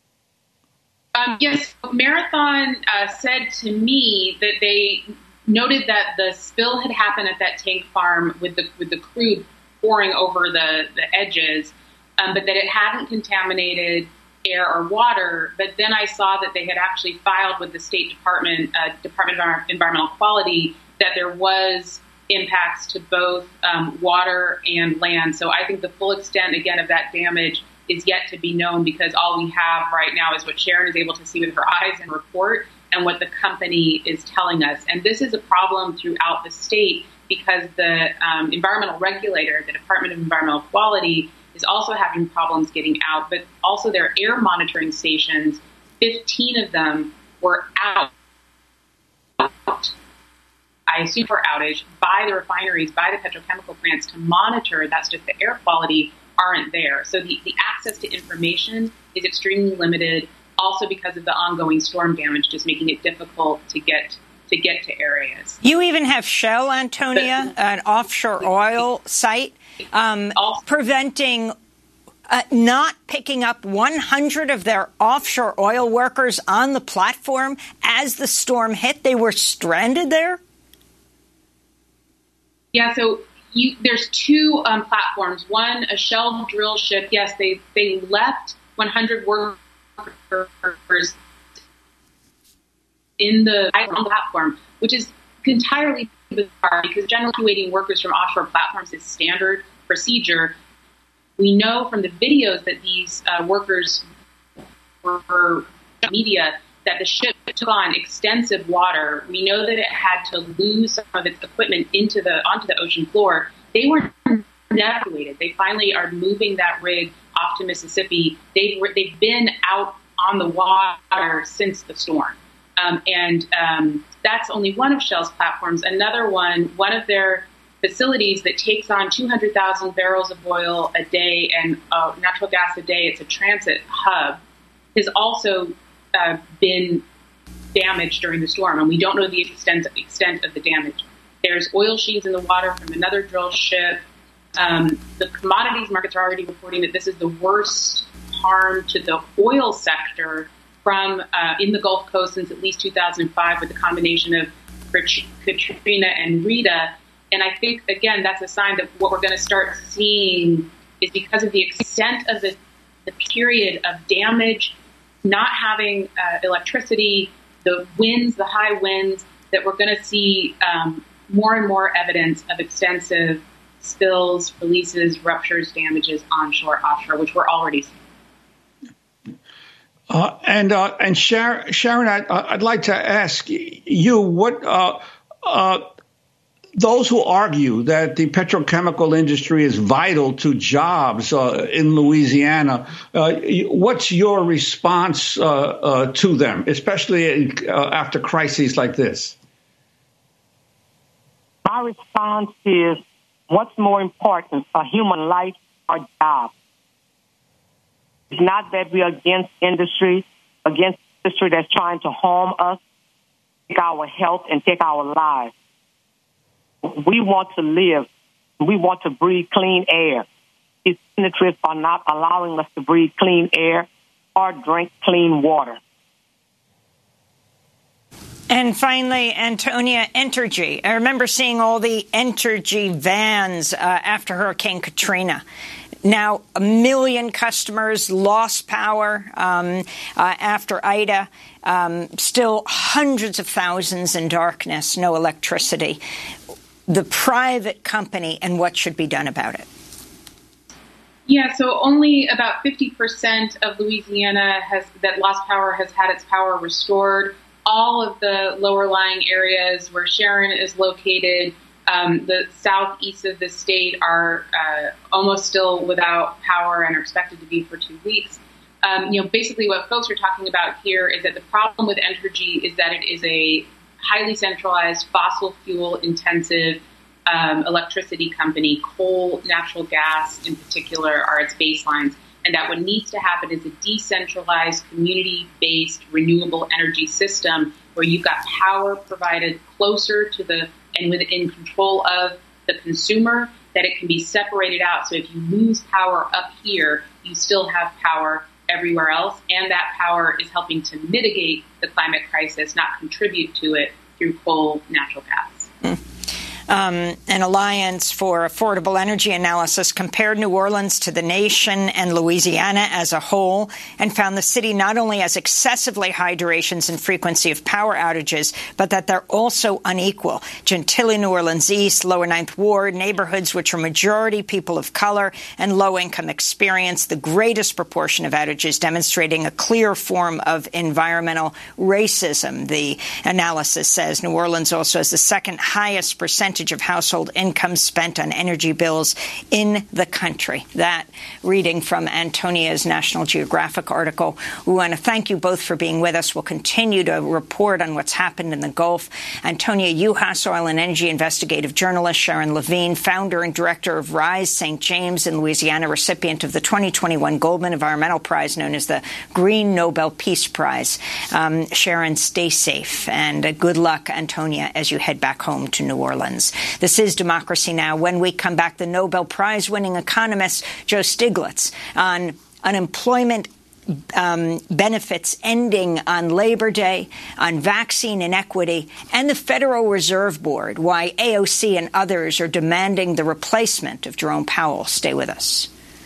Um, yes, Marathon uh, said to me that they noted that the spill had happened at that tank farm with the with the crude pouring over the, the edges, um, but that it hadn't contaminated air or water. But then I saw that they had actually filed with the State Department, uh, Department of Environmental Quality, that there was impacts to both um, water and land. So I think the full extent, again, of that damage is yet to be known, because all we have right now is what Sharon is able to see with her eyes and report, and what the company is telling us. And this is a problem throughout the state, because the um, environmental regulator, the Department of Environmental Quality, is also having problems getting out, but also their air monitoring stations, fifteen of them were out, I assume for outage, by the refineries, by the petrochemical plants to monitor that just the air quality aren't there. So the, the access to information is extremely limited, also because of the ongoing storm damage, just making it difficult to get to get to areas. You even have Shell, Antonia, an offshore oil site, um, preventing uh, not picking up one hundred of their offshore oil workers on the platform as the storm hit. They were stranded there? Yeah, so you, there's two um, platforms. One, a Shell drill ship. Yes, they, they left one hundred workers in the platform, which is entirely bizarre because generally evacuating workers from offshore platforms is standard procedure. We know from the videos that these uh, workers were media that the ship took on extensive water. We know that it had to lose some of its equipment into the onto the ocean floor. They were evacuated. They finally are moving that rig off to Mississippi. They've they've been out on the water since the storm. Um, and um, that's only one of Shell's platforms. Another one, one of their facilities that takes on two hundred thousand barrels of oil a day and uh, natural gas a day, it's a transit hub, has also uh, been damaged during the storm. And we don't know the extent, extent of the damage. There's oil sheets in the water from another drill ship. Um, the commodities markets are already reporting that this is the worst harm to the oil sector from uh, in the Gulf Coast since at least two thousand five with the combination of Katrina and Rita. And I think, again, that's a sign that what we're going to start seeing is because of the extent of the, the period of damage, not having uh, electricity, the winds, the high winds, that we're going to see um, more and more evidence of extensive spills, releases, ruptures, damages onshore, offshore, which we're already seeing. Uh, and uh, and Sharon, Sharon I, I'd like to ask you what uh, uh, those who argue that the petrochemical industry is vital to jobs uh, in Louisiana. Uh, what's your response uh, uh, to them, especially uh, after crises like this? My response is, what's more important, a human life or jobs? It's not that we're against industry, against industry that's trying to harm us, take our health and take our lives. We want to live. We want to breathe clean air. These industries are not allowing us to breathe clean air or drink clean water. And finally, Antonia, Entergy. I remember seeing all the Entergy vans uh, after Hurricane Katrina. Now, a million customers lost power um, uh, after Ida. Um, still hundreds of thousands in darkness, no electricity. The private company and what should be done about it. Yeah, so only about fifty percent of Louisiana has that lost power has had its power restored. All of the lower lying areas where Sharon is located, Um, the southeast of the state are uh, almost still without power and are expected to be for two weeks. Um, you know, basically what folks are talking about here is that the problem with Entergy is that it is a highly centralized, fossil fuel intensive um, electricity company. Coal, natural gas in particular are its baselines. And that what needs to happen is a decentralized, community-based, renewable energy system where you've got power provided closer to the and within control of the consumer, that it can be separated out. So if you lose power up here, you still have power everywhere else. And that power is helping to mitigate the climate crisis, not contribute to it through coal, natural gas. Mm. Um, an Alliance for Affordable Energy Analysis compared New Orleans to the nation and Louisiana as a whole and found the city not only has excessively high durations and frequency of power outages, but that they're also unequal. Gentilly, New Orleans East, Lower Ninth Ward, neighborhoods which are majority people of color and low income experience the greatest proportion of outages, demonstrating a clear form of environmental racism. The analysis says New Orleans also has the second highest percentage percentage of household income spent on energy bills in the country. That reading from Antonia's National Geographic article. We want to thank you both for being with us. We'll continue to report on what's happened in the Gulf. Antonia Juhas, oil and energy investigative journalist, Sharon Levine, founder and director of Rise Saint James in Louisiana, recipient of the twenty twenty-one Goldman Environmental Prize, known as the Green Nobel Peace Prize. Um, Sharon, stay safe, and uh, good luck, Antonia, as you head back home to New Orleans. This is Democracy Now! When we come back, the Nobel Prize-winning economist Joe Stiglitz on unemployment Um, benefits ending on Labor Day, on vaccine inequity, and the Federal Reserve Board, why A O C and others are demanding the replacement of Jerome Powell. Stay with us.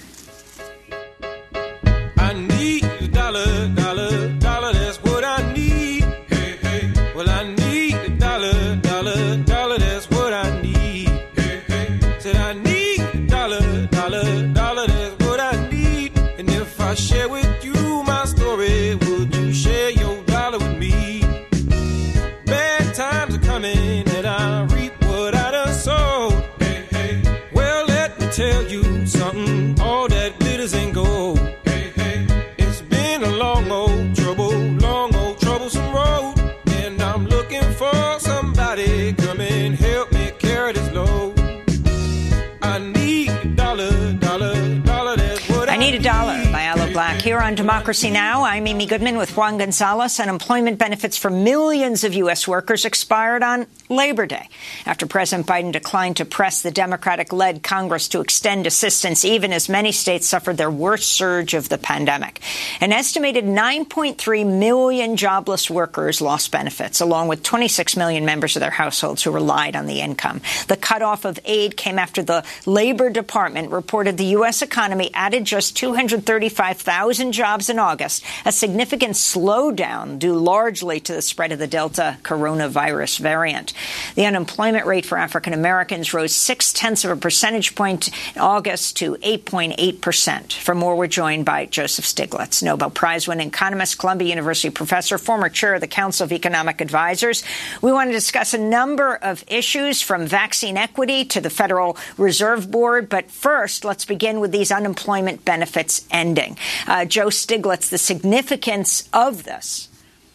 I need a dollar, dollar, dollar, that's what I need. Hey, hey. Well, I need a dollar, dollar, dollar, that's what I need. Hey, hey. Said I need a dollar, dollar, dollar, that's what I need. And if I share with would you share your dollar with me? Bad times are coming and I reap what I done sowed. Hey, hey. Well, let me tell you something, all that glitters ain't gold. Hey, hey. It's been a long old trouble, long old troublesome road, and I'm looking for somebody come and help me carry this load. I need a dollar, dollar, dollar, that's what I, I need. a dollar by Aloe Black. Here on Democracy Now!, I'm Amy Goodman with Juan Gonzalez. Unemployment benefits for millions of U S workers expired on Labor Day after President Biden declined to press the Democratic-led Congress to extend assistance, even as many states suffered their worst surge of the pandemic. An estimated nine point three million jobless workers lost benefits, along with twenty-six million members of their households who relied on the income. The cutoff of aid came after the Labor Department reported the U S economy added just two hundred thirty-five thousand jobs in August, a significant slowdown due largely to the spread of the Delta coronavirus variant. The unemployment rate for African Americans rose six-tenths of a percentage point in August to eight point eight percent. For more, we're joined by Joseph Stiglitz, Nobel Prize-winning economist, Columbia University professor, former chair of the Council of Economic Advisors. We want to discuss a number of issues, from vaccine equity to the Federal Reserve Board. But first, let's begin with these unemployment benefits ending. Uh, Joe Stiglitz, the significance of this.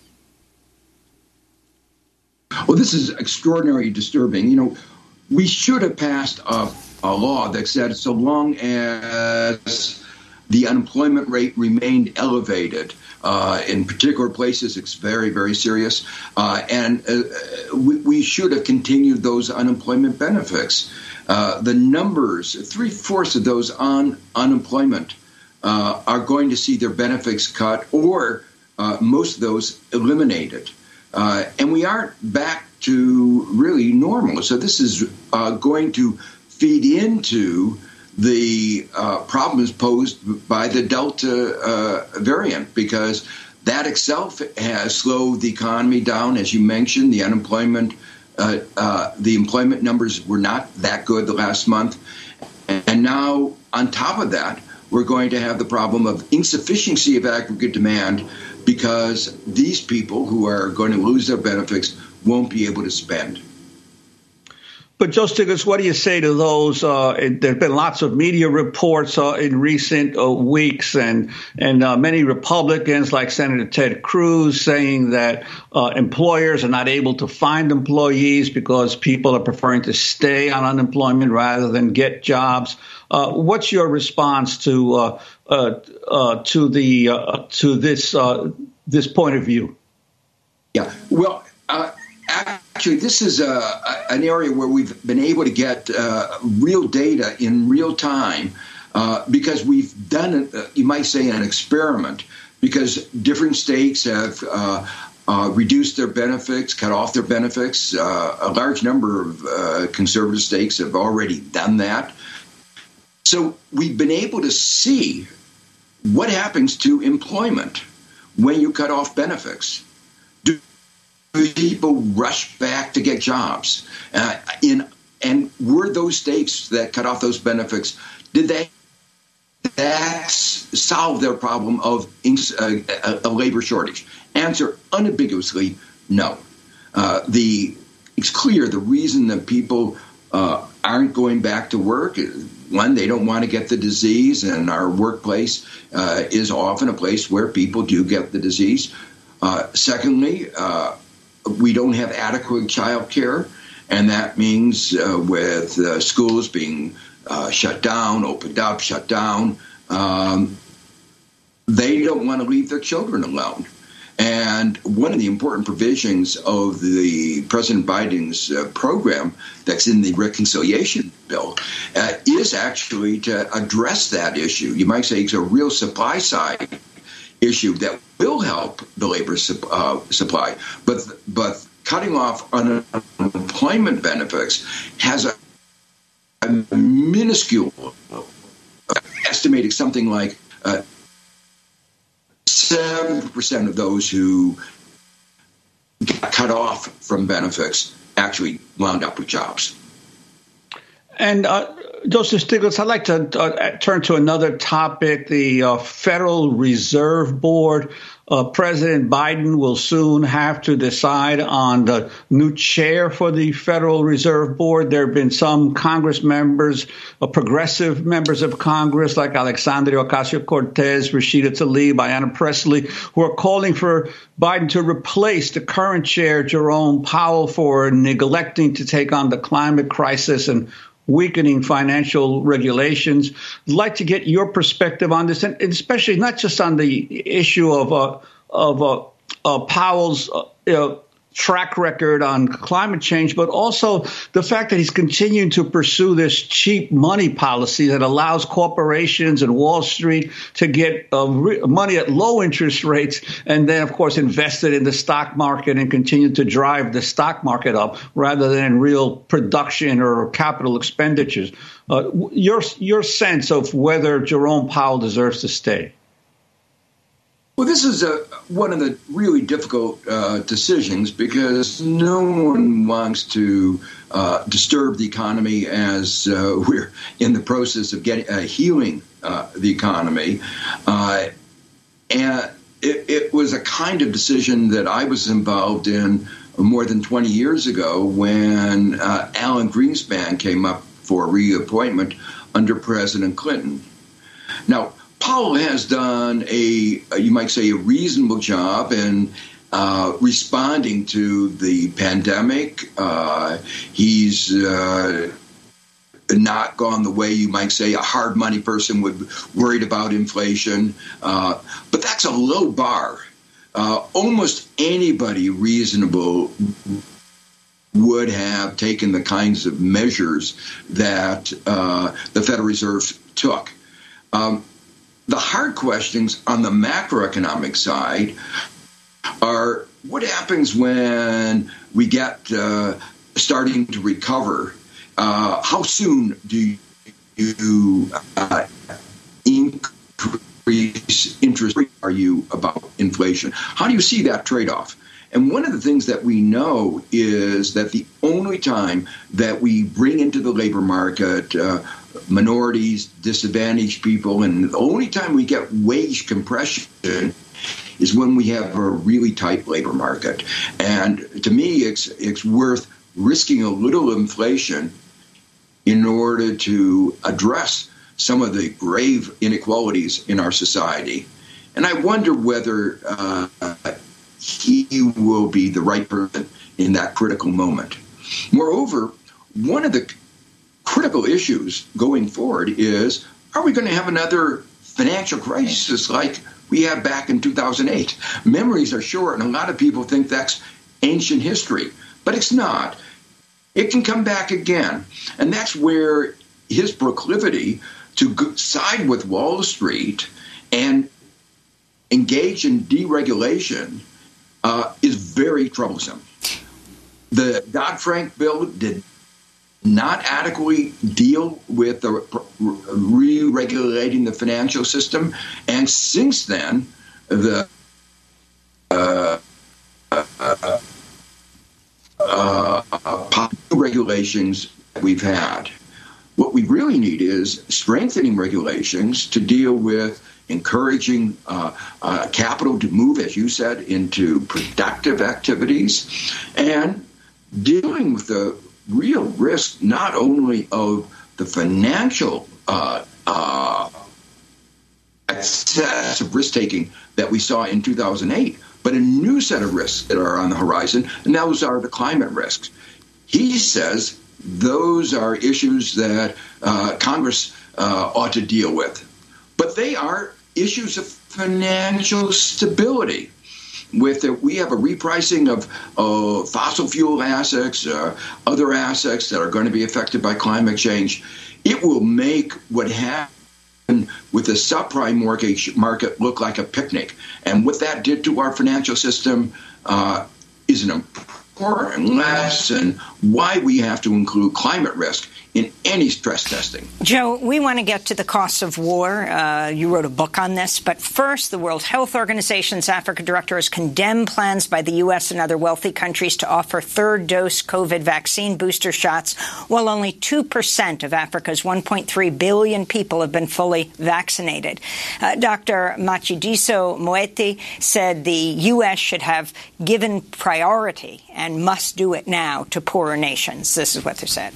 Well, this is extraordinarily disturbing. You know, we should have passed a, a law that said so long as the unemployment rate remained elevated, uh, in particular places, it's very, very serious. Uh, and uh, we, we should have continued those unemployment benefits. Uh, the numbers, three-fourths of those on unemployment uh, are going to see their benefits cut, or uh, most of those eliminated. Uh, and we aren't back to really normal. So this is uh, going to feed into the uh, problems posed by the Delta uh, variant, because that itself has slowed the economy down. As you mentioned, the unemployment, uh, uh, the employment numbers were not that good the last month. And now, on top of that, we're going to have the problem of insufficiency of aggregate demand, because these people who are going to lose their benefits won't be able to spend. But, Joe Stiglitz, what do you say to those? Uh, there have been lots of media reports uh, in recent uh, weeks, and and uh, many Republicans, like Senator Ted Cruz, saying that uh, employers are not able to find employees because people are preferring to stay on unemployment rather than get jobs. Uh, what's your response to uh, uh, uh, to the uh, to this uh, this point of view? Yeah, well. Uh, Actually, this is a, a, an area where we've been able to get uh, real data in real time uh, because we've done, uh, you might say, an experiment, because different states have uh, uh, reduced their benefits, cut off their benefits. Uh, a large number of uh, conservative states have already done that. So we've been able to see what happens to employment when you cut off benefits. Do people rush back to get jobs? Uh, in and were those states that cut off those benefits, did they that solve their problem of a, a labor shortage? Answer unambiguously, no. Uh, the it's clear the reason that people uh, aren't going back to work. One, they don't want to get the disease, and our workplace uh, is often a place where people do get the disease. Uh, secondly, uh, we don't have adequate child care, and that means uh, with uh, schools being uh, shut down, opened up, shut down, um, they don't want to leave their children alone. And one of the important provisions of the President Biden's uh, program that's in the reconciliation bill uh, is actually to address that issue. You might say it's a real supply side issue that will help the labor su- uh, supply. But but cutting off unemployment benefits has a, a minuscule, estimating something like uh, seven percent of those who got cut off from benefits actually wound up with jobs. And uh, Joseph Stiglitz, I'd like to uh, turn to another topic, the uh, Federal Reserve Board. Uh, President Biden will soon have to decide on the new chair for the Federal Reserve Board. There have been some Congress members, uh, progressive members of Congress like Alexandria Ocasio-Cortez, Rashida Tlaib, Ayanna Pressley, who are calling for Biden to replace the current chair, Jerome Powell, for neglecting to take on the climate crisis and weakening financial regulations. I'd like to get your perspective on this, and especially not just on the issue of uh, of uh, uh, Powell's uh, you know, track record on climate change, but also the fact that he's continuing to pursue this cheap money policy that allows corporations and Wall Street to get uh, re- money at low interest rates and then, of course, invest it in the stock market and continue to drive the stock market up rather than in real production or capital expenditures. Uh, your your sense of whether Jerome Powell deserves to stay? Well, this is a, one of the really difficult uh, decisions because no one wants to uh, disturb the economy as uh, we're in the process of getting uh, healing uh, the economy. Uh, and it, it was a kind of decision that I was involved in more than twenty years ago when uh, Alan Greenspan came up for reappointment under President Clinton. Now, Powell has done a, you might say, a reasonable job in uh, responding to the pandemic. Uh, he's uh, not gone the way you might say a hard money person would, worried about inflation. Uh, but that's a low bar. Uh, almost anybody reasonable would have taken the kinds of measures that uh, the Federal Reserve took. Um, The hard questions on the macroeconomic side are what happens when we get uh, starting to recover? Uh, how soon do you uh, increase interest rate? Are you about inflation? How do you see that trade-off? And one of the things that we know is that the only time that we bring into the labor market uh, minorities, disadvantaged people, and the only time we get wage compression is when we have a really tight labor market. And to me, it's it's worth risking a little inflation in order to address some of the grave inequalities in our society. And I wonder whether uh, he will be the right person in that critical moment. Moreover, one of the critical issues going forward is, are we going to have another financial crisis like we had back in two thousand eight? Memories are short, and a lot of people think that's ancient history, but it's not. It can come back again, and that's where his proclivity to side with Wall Street and engage in deregulation uh, is very troublesome. The Dodd-Frank bill did not adequately deal with the re-regulating the financial system, and since then, the uh, uh, uh, uh, regulations that we've had. What we really need is strengthening regulations to deal with encouraging uh, uh, capital to move, as you said, into productive activities, and dealing with the real risk not only of the financial uh, uh, excessive risk-taking that we saw in two thousand eight, but a new set of risks that are on the horizon, and those are the climate risks. He says those are issues that uh, Congress uh, ought to deal with. But they are issues of financial stability. With the, we have a repricing of uh, fossil fuel assets, uh, other assets that are going to be affected by climate change. It will make what happened with the subprime mortgage market look like a picnic. And what that did to our financial system uh, is an important lesson why we have to include climate risk in any stress testing. Joe, we want to get to the costs of war. Uh, you wrote a book on this. But first, the World Health Organization's Africa director has condemned plans by the U S and other wealthy countries to offer third-dose COVID vaccine booster shots, while only two percent of Africa's one point three billion people have been fully vaccinated. Uh, Doctor Matshidiso Moeti said the U S should have given priority and must do it now to poorer nations. This is what they said.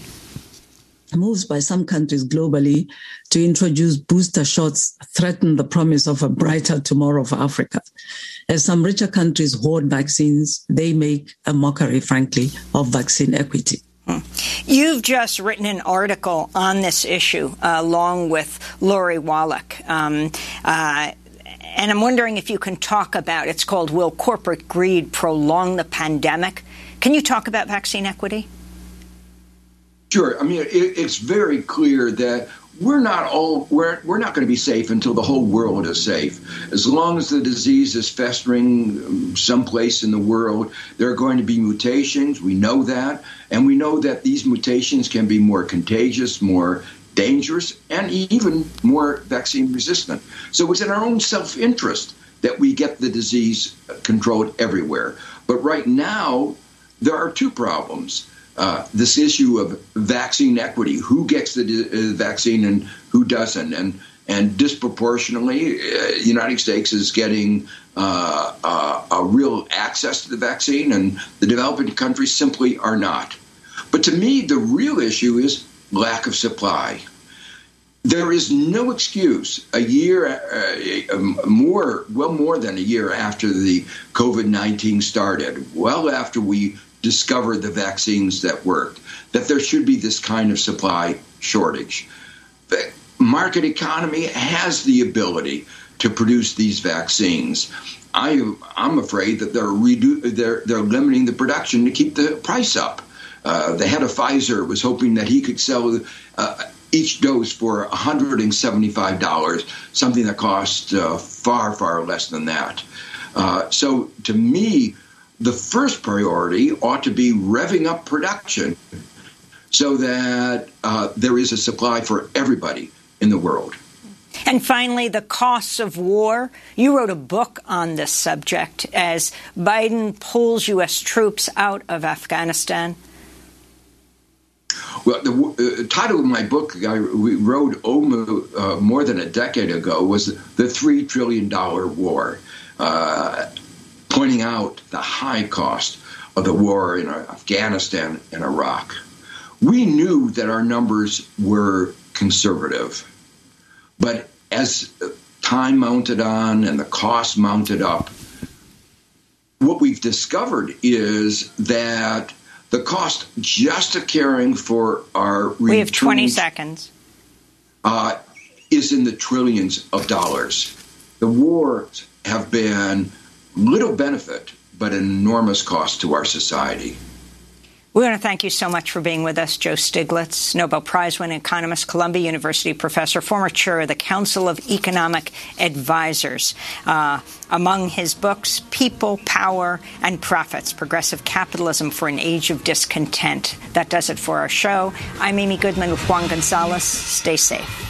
Moves by some countries globally to introduce booster shots threaten the promise of a brighter tomorrow for Africa. As some richer countries hoard vaccines, they make a mockery, frankly, of vaccine equity. Hmm. You've just written an article on this issue uh, along with Lori Wallach. Um, uh, and I'm wondering if you can talk about, it's called Will Corporate Greed Prolong the Pandemic? Can you talk about vaccine equity? Sure. I mean, it, it's very clear that we're not all we're we're not going to be safe until the whole world is safe. As long as the disease is festering someplace in the world, there are going to be mutations. We know that, and we know that these mutations can be more contagious, more dangerous, and even more vaccine resistant. So it's in our own self-interest that we get the disease controlled everywhere. But right now, there are two problems. Uh, this issue of vaccine equity, who gets the uh, vaccine and who doesn't. And, and disproportionately, uh, the United States is getting uh, uh, a real access to the vaccine, and the developing countries simply are not. But to me, the real issue is lack of supply. There is no excuse a year, uh, more, well more than a year after the COVID nineteen started, well after we discovered the vaccines that worked, that there should be this kind of supply shortage. The market economy has the ability to produce these vaccines. I, I'm afraid that they're, redu- they're, they're limiting the production to keep the price up. Uh, the head of Pfizer was hoping that he could sell uh, each dose for one hundred seventy-five dollars, something that costs uh, far, far less than that. Uh, so to me, the first priority ought to be revving up production so that uh, there is a supply for everybody in the world. And finally, the costs of war. You wrote a book on this subject as Biden pulls U S troops out of Afghanistan. Well, the uh, title of my book I wrote almost, uh, more than a decade ago was The three trillion dollars War. Uh, pointing out the high cost of the war in Afghanistan and Iraq. We knew that our numbers were conservative, but as time mounted on and the cost mounted up, what we've discovered is that the cost just of caring for our we have twenty seconds uh, is in the trillions of dollars. The wars have been little benefit, but an enormous cost to our society. We want to thank you so much for being with us, Joe Stiglitz, Nobel Prize-winning economist, Columbia University professor, former chair of the Council of Economic Advisors. Uh, among his books, People, Power, and Profits, Progressive Capitalism for an Age of Discontent. That does it for our show. I'm Amy Goodman with Juan Gonzalez. Stay safe.